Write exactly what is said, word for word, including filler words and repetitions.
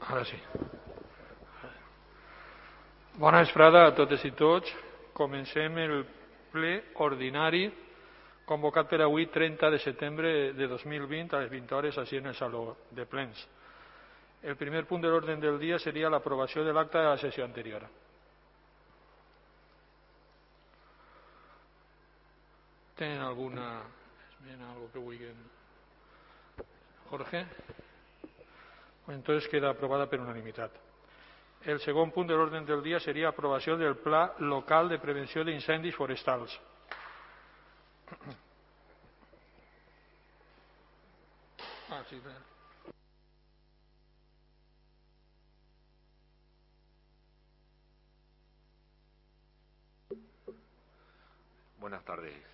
Ara sí. Bona vesprada a totes i tots. Comencem el ple ordinari convocat per avui, trenta de setembre de dos mil vint, a les vint hores, així en el Saló de Plens. El primer punt de l'ordre del dia seria l'aprovació de l'acta de la sessió anterior. Tenen alguna esmena, algo que vulguin? Jorge? Entonces queda aprobada per unanimitat. El segon punt de l'ordre del dia seria aprovació del Pla Local de Prevenció d'Incendis Forestals. Ah, sí, Buenas tardes,